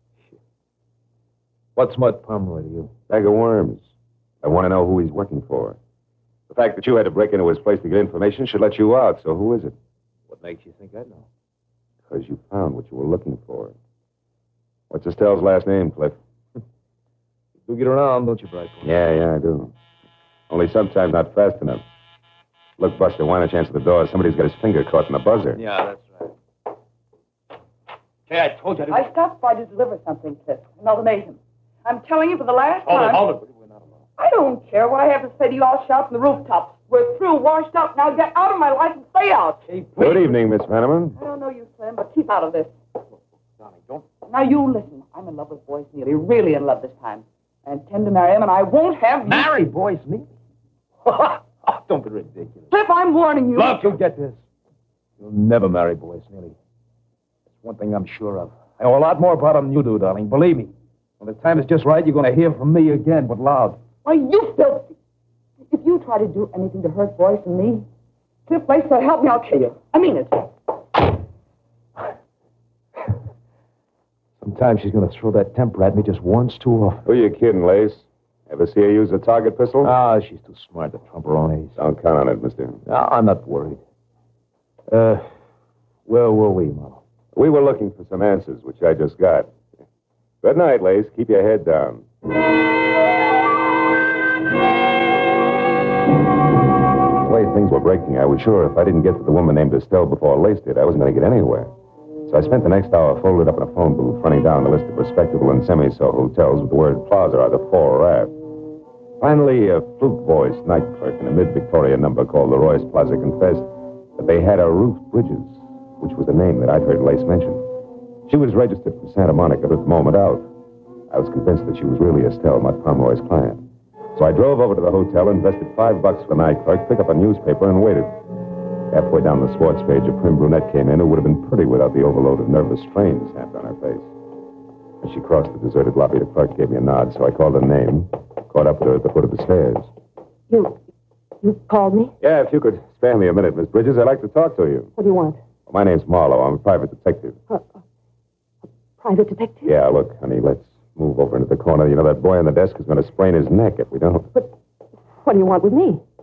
What's Mutt Pomeroy to you? Bag of worms. I want to know who he's working for. The fact that you had to break into his place to get information should let you out, so who is it? What makes you think I know? Because you found what you were looking for. What's Estelle's last name, Cliff? You get around, don't you, Brightport? Yeah, I do. Only sometimes not fast enough. Look, Buster, why not you answer the door? Somebody's got his finger caught in the buzzer. Yeah, that's right. Hey, I told you I I stopped by to deliver something, Cliff. An ultimatum. I'm telling you for the last time. Hold it. We're not alone. I don't care what I have to say to you all shout from the rooftops. We're through, washed up. Now get out of my life and stay out. Hey, Good evening, Miss Vanneman. I don't know you, Slim, but keep out of this. Darling, don't. Now you listen. I'm in love with Boyce Neely. Really in love this time. I intend to marry him, and I won't have you. Marry Boyce Neely? Don't be ridiculous. Cliff, I'm warning you. Look, you get this. You'll never marry Boyce Neely. That's one thing I'm sure of. I know a lot more about him than you do, darling. Believe me. When the time is just right, you're going to hear from me again, but loud. Why, you filthy. If you try to do anything to hurt Boyce and me, Cliff Lace, help me, I'll kill you. I mean it. Sometimes she's going to throw that temper at me just once too often. Who you kidding, Lace? Ever see her use a target pistol? Ah, she's too smart, the tromperones. Don't count on it, mister. No, I'm not worried. Where were we, Marlowe? We were looking for some answers, which I just got. Good night, Lace. Keep your head down. The way things were breaking, I was sure if I didn't get to the woman named Estelle before Lace did, I wasn't going to get anywhere. So I spent the next hour folded up in a phone booth, running down the list of respectable and semi-so hotels with the word plaza either fore or aft. Finally, a flute-voiced night clerk in a mid-Victoria number called the Royce Plaza confessed that they had a Ruth Bridges, which was the name that I'd heard Lace mention. She was registered from Santa Monica at the moment out. I was convinced that she was really Estelle, Mutt Pomeroy's client. So I drove over to the hotel, invested $5 for the night clerk, picked up a newspaper, and waited. Halfway down the sports page, a prim brunette came in who would have been pretty without the overload of nervous strain stamped on her face. As she crossed the deserted lobby, the clerk gave me a nod, so I called her name, caught up with her at the foot of the stairs. You called me? Yeah, if you could spare me a minute, Miss Bridges, I'd like to talk to you. What do you want? Well, my name's Marlowe. I'm a private detective. Private detective? Yeah, look, honey, let's move over into the corner. You know, that boy on the desk is going to sprain his neck if we don't. What do you want with me?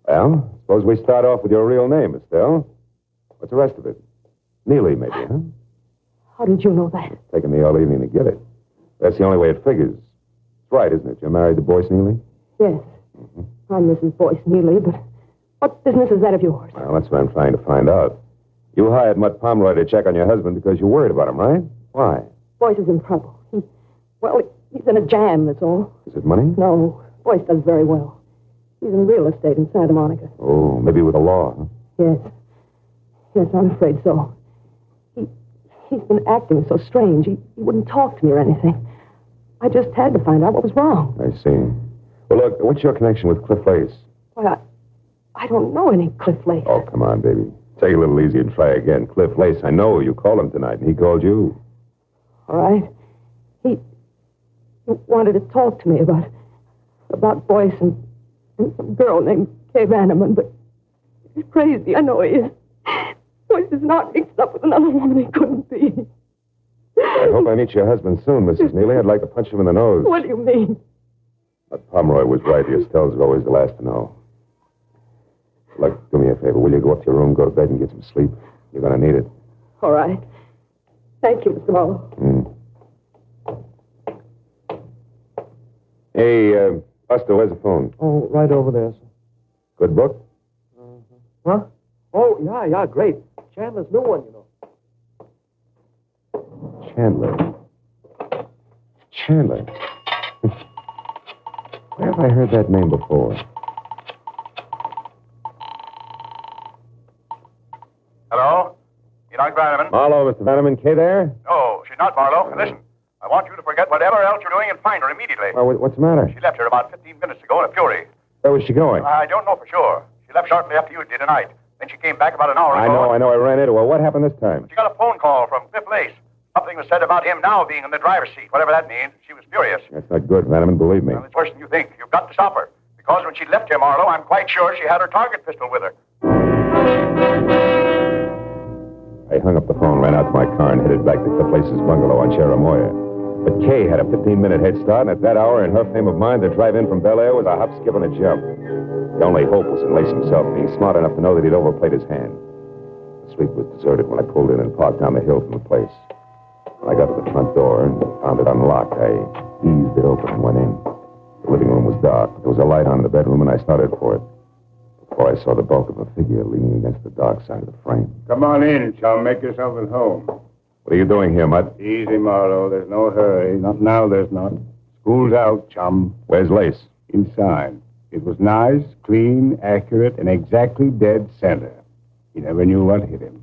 Well, suppose we start off with your real name, Estelle. What's the rest of it? Neely, maybe, huh? How did you know that? Taking me all evening to get it. That's the only way it figures. It's right, isn't it? You're married to Boyce Neely? Yes. I'm Mrs. Boyce Neely, but what business is that of yours? Well, that's what I'm trying to find out. You hired Mutt Pomeroy to check on your husband because you're worried about him, right? Why? Boyce is in trouble. He's in a jam, that's all. Is it money? No, Boyce does very well. He's in real estate in Santa Monica. Oh, maybe with the law, huh? Yes. Yes, I'm afraid so. He's been acting so strange. He wouldn't talk to me or anything. I just had to find out what was wrong. I see. Well, look, what's your connection with Cliff Lace? Why, I don't know any Cliff Lace. Oh, come on, baby. Take it a little easy and try again. Cliff Lace, I know you called him tonight, and he called you. All right. He wanted to talk to me about Boyce and some girl named Kay Vanneman, but he's crazy. I know he is. Boyce is not mixed up with another woman he couldn't be. I hope I meet your husband soon, Mrs. Neely. I'd like to punch him in the nose. What do you mean? But Pomeroy was right. The Estelles are always the last to know. Look, do me a favor. Will you go up to your room, go to bed, and get some sleep? You're going to need it. All right. Thank you, Mr. Marlowe. Hey, Buster, where's the phone? Oh, right over there, sir. Good book? Huh? Oh, yeah, great. Chandler's new one, you know. Chandler. Where have I heard that name before? Hello? Enoch Vanneman? Marlowe, Mr. Vanneman. Kay there? No, she's not, Marlowe. And listen, I want you to forget whatever else you're doing and find her immediately. Well, what's the matter? She left here about 15 minutes ago in a fury. Where was she going? I don't know for sure. She left shortly after you did tonight. Then she came back about an hour ago. I know. I ran into her. What happened this time? She got a phone call from Cliff Lace. Something was said about him now being in the driver's seat, whatever that means. She was furious. That's not good, Vanneman, believe me. Well, it's worse than you think. You've got to stop her. Because when she left here, Marlowe, I'm quite sure she had her target pistol with her. I hung up the phone, ran out to my car, and headed back to Cliff Lace's bungalow on Cherimoya. But Kay had a 15-minute head start, and at that hour, in her frame of mind, the drive in from Bel Air was a hop, skip, and a jump. The only hope was in Lace himself, being smart enough to know that he'd overplayed his hand. The street was deserted when I pulled in and parked down the hill from the place. When I got to the front door and found it unlocked, I eased it open and went in. The living room was dark, but there was a light on in the bedroom, and I started for it. Before I saw the bulk of a figure leaning against the dark side of the frame. Come on in, chum. Make yourself at home. What are you doing here, Mutt? Easy, Marlowe. There's no hurry. Not now, there's not. School's out, chum. Where's Lace? Inside. It was nice, clean, accurate, and exactly dead center. He never knew what hit him.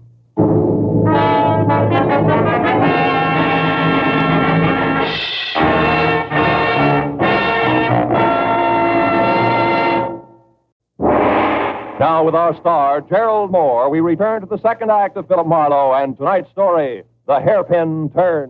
Now, with our star, Gerald Moore, we return to the second act of Philip Marlowe and tonight's story, The Hairpin Turn.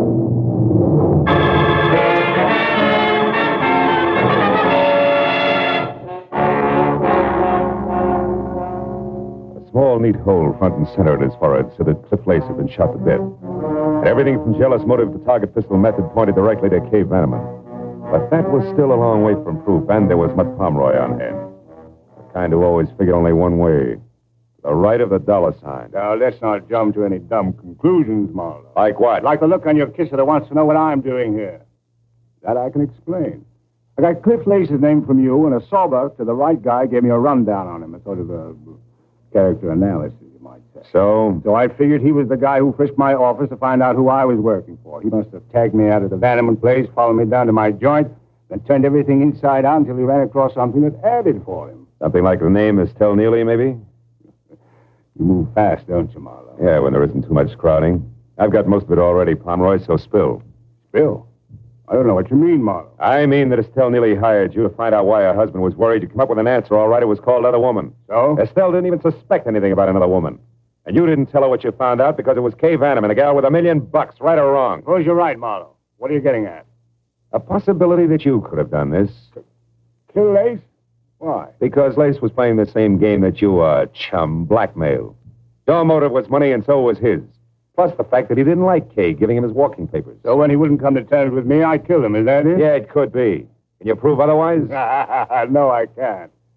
A small, neat hole front and center in his forehead said that Cliff Lace had been shot to death. And everything from jealous motive to target pistol method pointed directly to Kay Vanneman. But that was still a long way from proof, and there was Mutt Pomeroy on hand. Kind who always figured only one way. The right of the dollar sign. Now, let's not jump to any dumb conclusions, Marlowe. Like what? Like the look on your kisser that wants to know what I'm doing here. That I can explain. I got Cliff Lace's name from you, and a sawbuck to the right guy gave me a rundown on him, a sort of a character analysis, you might say. So I figured he was the guy who frisked my office to find out who I was working for. He must have tagged me out of the Vanneman place, followed me down to my joint, then turned everything inside out until he ran across something that added for him. Something like the name Estelle Neely, maybe? You move fast, don't you, Marlowe? Yeah, when there isn't too much crowding. I've got most of it already, Pomeroy, so spill. Spill? I don't know what you mean, Marlowe. I mean that Estelle Neely hired you to find out why her husband was worried. You come up with an answer, all right. It was called Other Woman. So? Estelle didn't even suspect anything about another woman. And you didn't tell her what you found out because it was Kay Vanneman, a gal with $1 million, right or wrong. Suppose you're right, Marlowe. What are you getting at? A possibility that you could have done this. Kill Lace? Why? Because Lace was playing the same game that you are, chum, blackmail. Your motive was money, and so was his. Plus the fact that he didn't like Kay giving him his walking papers. So when he wouldn't come to terms with me, I killed him, is that it? Yeah, it could be. Can you prove otherwise? No, I can't.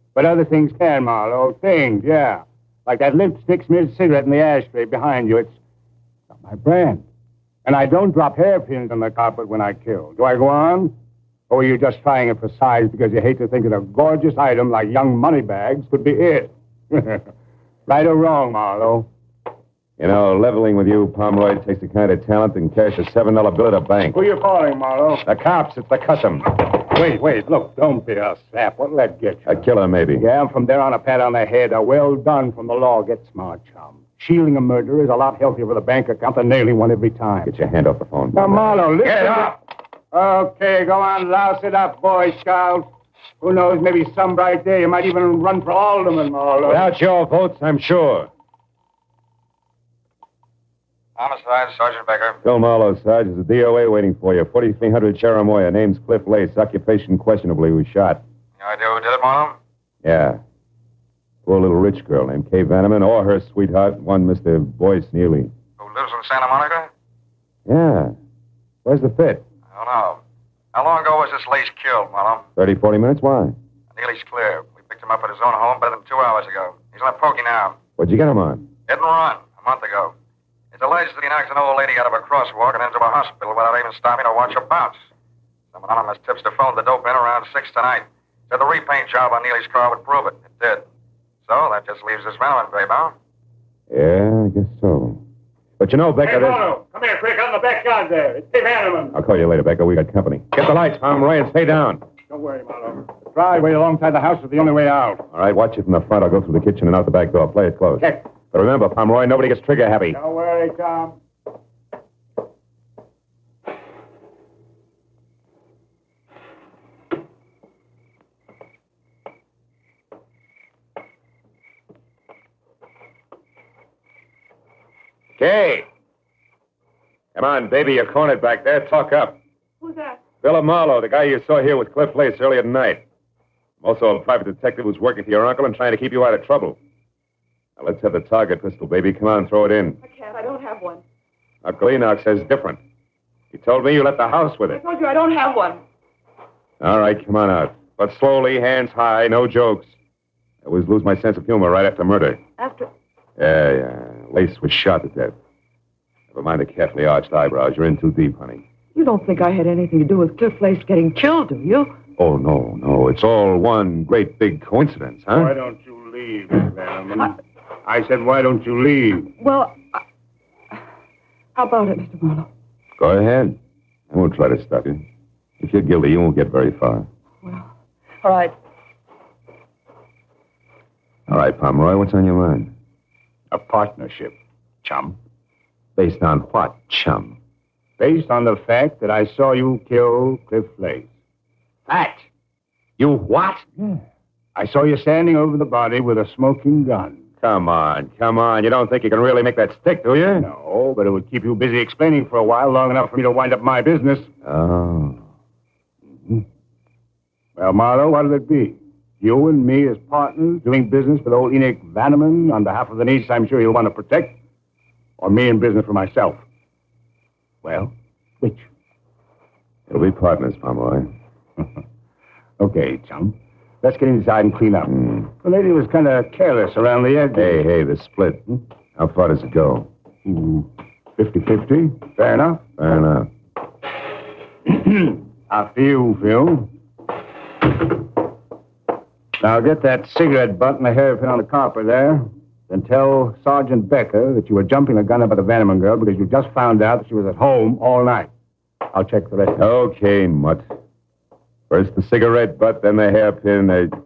But other things can, Marlowe. Things, yeah. Like that lipstick smeared cigarette in the ashtray behind you. It's not my brand. And I don't drop hairpins on the carpet when I kill. Do I go on? Or are you just trying it for size because you hate to think that a gorgeous item like young money bags could be it? Right or wrong, Marlowe? You know, leveling with you, Pomeroy, takes the kind of talent that can cash a $7 bill at a bank. Who are you calling, Marlowe? The cops. It's the custom. Wait. Look, don't be a sap. What'll that get you? A killer, maybe. Yeah, from there on, a pat on the head. A well done from the law. Get smart, chum. Shielding a murderer is a lot healthier for the bank account than nailing one every time. Get your hand off the phone. Now, Marlowe, listen. Get up! Okay, go on, louse it up, Boy Scout. Who knows, maybe some bright day you might even run for alderman, Marlowe. Without your votes, I'm sure. Homicide, Sergeant Becker. Phil Marlowe, Sarge. There's a DOA waiting for you. 4300 Cherimoya. Name's Cliff Lace. Occupation questionably. Was shot. You idea who did it, Marlowe? Yeah. Poor little rich girl named Kay Vanneman, or her sweetheart, one Mr. Boyce Neely. Who lives in Santa Monica? Yeah. Where's the fit? I don't know. How long ago was this Lace killed, Marlowe? 30, 40 minutes? Why? Neely's clear. We picked him up at his own home better than 2 hours ago. He's left Pokey now. What'd you get him on? Hit and run a month ago. It's alleged that he knocks an old lady out of a crosswalk and into a hospital without even stopping to watch her bounce. Some anonymous tipster phoned the dope in around 6 tonight. Said the repaint job on Neely's car would prove it. It did. So that just leaves this Vanneman babe, huh? Yeah, I guess so. But you know, Becker... Hey, Marlowe, come here, quick, on the back yard there. It's Dave Hanneman. I'll call you later, Becker. We got company. Get the lights, Pomeroy, and stay down. Don't worry, Marlowe. The driveway alongside the house is the only way out. All right, watch it from the front. I'll go through the kitchen and out the back door. Play it close. Check. But remember, Pomeroy, nobody gets trigger-happy. Don't worry, Tom. Kay! Come on, baby. You're cornered back there. Talk up. Who's that? Philip Marlowe, the guy you saw here with Cliff Lace earlier tonight. I'm also a private detective who's working for your uncle and trying to keep you out of trouble. Now, let's have the target pistol, baby. Come on, throw it in. I can't. I don't have one. Uncle Enoch says different. He told me you left the house with I it. told you I don't have one. All right, come on out. But slowly, hands high, no jokes. I always lose my sense of humor right after murder. After... Yeah. Lace was shot to death. Never mind the carefully arched eyebrows. You're in too deep, honey. You don't think I had anything to do with Cliff Lace getting killed, do you? Oh, no. It's all one great big coincidence, huh? Why don't you leave, Miss Vanneman? I said, why don't you leave? Well, how about it, Mr. Marlowe? Go ahead. I won't try to stop you. If you're guilty, you won't get very far. Well, all right. All right, Pomeroy, what's on your mind? A partnership, chum. Based on what, chum? Based on the fact that I saw you kill Cliff Lace. Fact? You what? Yeah. I saw you standing over the body with a smoking gun. Come on. You don't think you can really make that stick, do you? No, but it would keep you busy explaining for a while, long enough for me to wind up my business. Oh. Mm-hmm. Well, Marlowe, what'll it be? You and me as partners doing business with old Enoch Vanneman on behalf of the needs I'm sure you'll want to protect? Or me in business for myself? Well, which? It'll be partners, Pomeroy. Okay, chum. Let's get inside and clean up. The lady was kind of careless around the edges. Hey, the split. How far does it go? 50-50. Fair enough. Fair enough. After you, Phil. Now get that cigarette butt and the hairpin on the carpet there. Then tell Sergeant Becker that you were jumping the gun up at the Vanneman girl because you just found out that she was at home all night. I'll check the rest. Okay, Mutt. First the cigarette butt, then the hairpin.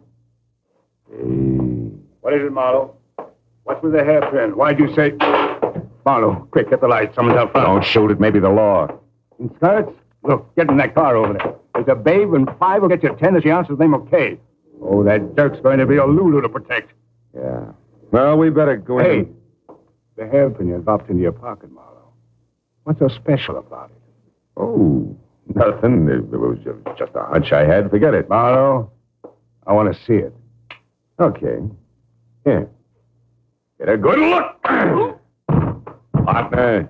What is it, Marlowe? What's with the hairpin? Why'd you say... Marlowe, quick, get the light. Someone's out front. Don't shoot it. Maybe the law. In skirts? Look, get in that car over there. There's a babe, and 5 will get you 10 if she answers the name of Kay. Oh, that jerk's going to be a Lulu to protect. Yeah. Well, we better go in. The hairpin you dropped into your pocket, Marlowe. What's so special about it? Oh, nothing. It was just a hunch I had. Forget it. Marlowe, I want to see it. Okay. Here. Get a good look. Partner.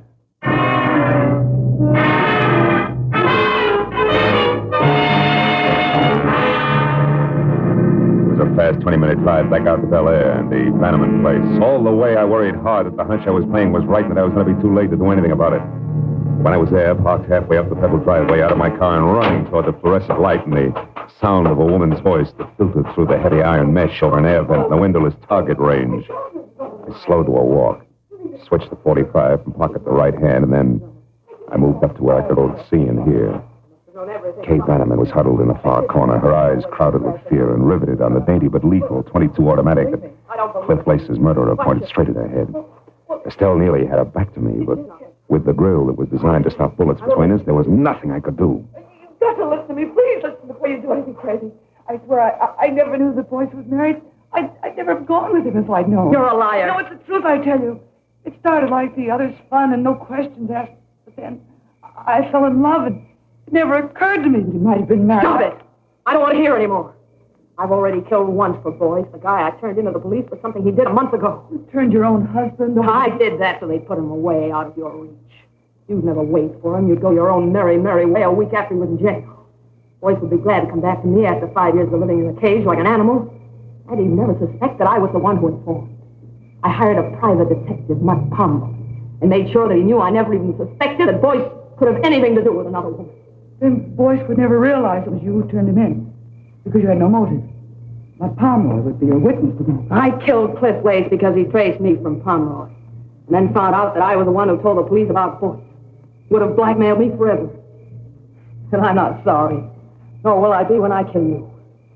It was a fast 20-minute drive back out to Bel Air and the Bannerman place. All the way, I worried hard that the hunch I was playing was right and that I was going to be too late to do anything about it. When I was there, parked halfway up the pebbled driveway out of my car and running toward the fluorescent light and the sound of a woman's voice that filtered through the heavy iron mesh over an air vent in the windowless target range, I slowed to a walk, switched to 45 from pocket the right hand, and then I moved up to where I could both see and hear. Kay Bannerman was huddled in the far corner, her eyes crowded with fear and riveted on the dainty but lethal .22 automatic that Cliff Lace's murderer pointed straight at her head. Estelle Neely had her back to me, but with the grill that was designed to stop bullets between us, there was nothing I could do. You've got to listen to me. Please listen before you do anything crazy. I swear, I never knew that Boyce was married. I'd never have gone with him if I'd known. You're a liar. No, it's the truth, I tell you. It started like the others, fun and no questions asked. But then I fell in love, and it never occurred to me that he might have been married. Stop it. I don't want to hear anymore. I've already killed once for Boyce. The guy I turned into the police for something he did a month ago. You turned your own husband over. I did that so they put him away out of your reach. You'd never wait for him. You'd go your own merry, merry way a week after he was in jail. Boyce would be glad to come back to me after 5 years of living in a cage like an animal. And he'd never suspect that I was the one who informed. I hired a private detective, Mutt Pomeroy, and made sure that he knew I never even suspected that Boyce could have anything to do with another woman. Then Boyce would never realize it was you who turned him in, because you had no motive. Mutt Pomeroy would be a witness to that. I killed Cliff Lace because he traced me from Pomeroy, and then found out that I was the one who told the police about Boyce. Would have blackmailed me forever. And I'm not sorry. Nor will I be when I kill you.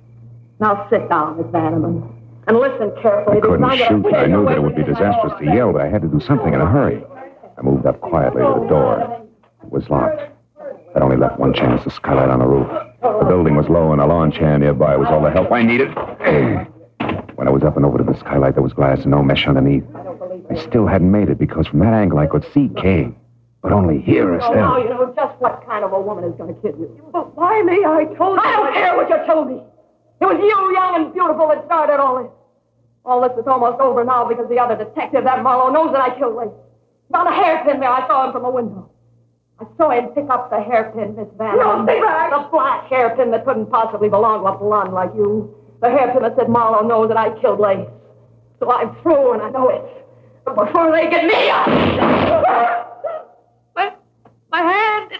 Now sit down, Miss Bannerman, and listen carefully. I couldn't shoot. I knew that it would be disastrous to yell, but I had to do something in a hurry. I moved up quietly to the door. It was locked. I'd only left one chance to skylight on the roof. The building was low, and a lawn chair nearby was all the help I needed. When I was up and over to the skylight, there was glass and no mesh underneath. I still hadn't made it because from that angle I could see Kay, but only hear Estelle. Oh, now you know just what kind of a woman is going to kill you. But why me? I told you. I don't care what you told me. It was you, young and beautiful, that started all this. All this is almost over now because the other detective, that Marlowe, knows that I killed Lace. Found a hairpin there. I saw him from a window. I saw him pick up the hairpin, Miss Bannerman. No, stay back. The black hairpin that couldn't possibly belong to a blonde like you. The hairpin that said Marlowe knows that I killed Lace. So I'm through, and I know it. But before they get me, my hand.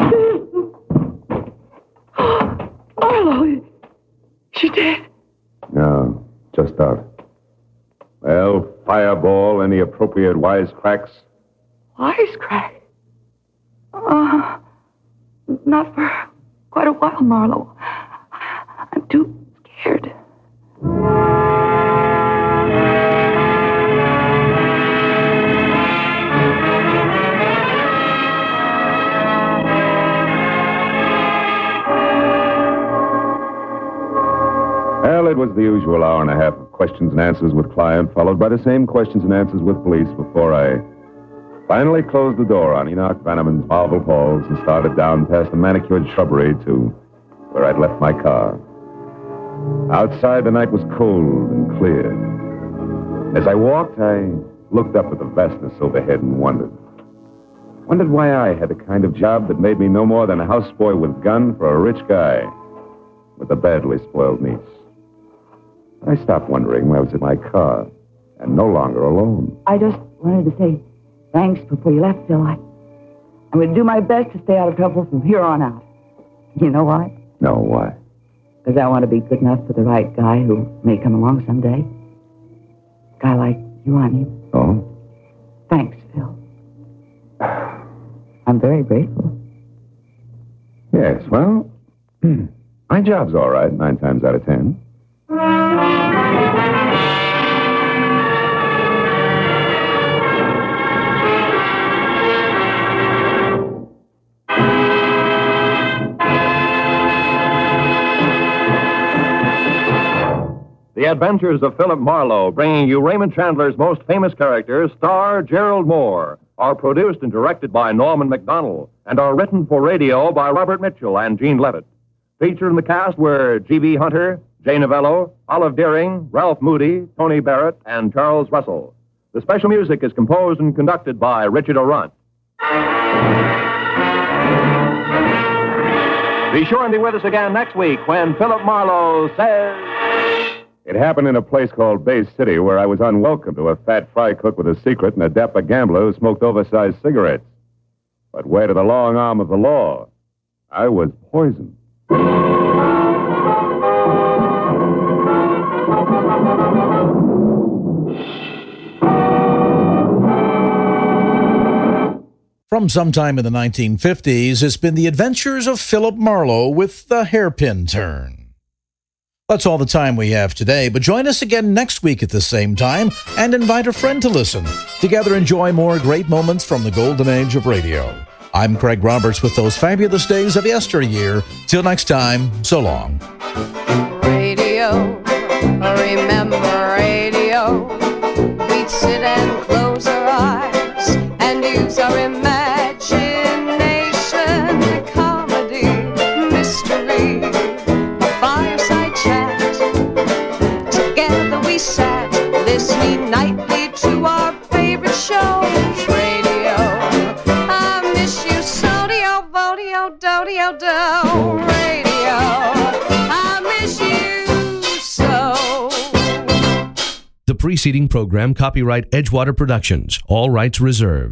Marlowe, she dead? No, just out. Well, fireball, any appropriate wisecracks? Wisecrack? Not for quite a while, Marlowe. I'm too scared. Well, it was the usual hour and a half of questions and answers with client, followed by the same questions and answers with police before I finally closed the door on Enoch Bannerman's marble halls and started down past the manicured shrubbery to where I'd left my car. Outside, the night was cold and clear. As I walked, I looked up at the vastness overhead and wondered why I had the kind of job that made me no more than a houseboy with gun for a rich guy with a badly spoiled niece. I stopped wondering when I was in my car and no longer alone. I just wanted to say thanks before you left, Phil. I'm going to do my best to stay out of trouble from here on out. You know why? No, why? Because I want to be good enough for the right guy who may come along someday. A guy like you, I mean. Oh? Thanks, Phil. I'm very grateful. Yes, well, my job's all right, 9 times out of 10. The Adventures of Philip Marlowe, bringing you Raymond Chandler's most famous characters, star Gerald Moore, are produced and directed by Norman MacDonald and are written for radio by Robert Mitchell and Gene Levitt. Featured in the cast were G.B. Hunter, Jay Novello, Olive Deering, Ralph Moody, Tony Barrett, and Charles Russell. The special music is composed and conducted by Richard O'Runt. Be sure and be with us again next week when Philip Marlowe says It happened in a place called Bay City where I was unwelcome to a fat fry cook with a secret and a dapper gambler who smoked oversized cigarettes. But where to the long arm of the law? I was poisoned. From sometime in the 1950s, it's been the adventures of Philip Marlowe with the hairpin turn. That's all the time we have today, but join us again next week at the same time and invite a friend to listen. Together enjoy more great moments from the golden age of radio. I'm Craig Roberts with those fabulous days of yesteryear. Till next time, so long. Radio, remember radio. We'd sit and close our eyes and use our imagination. Comedy, mystery, a fireside chat. Together we sat, listening nightly to our favorite shows. Radio, I miss you, so-dio, vodio, do-dio, do. Radio, I miss you so. The preceding program, copyright Edgewater Productions, all rights reserved.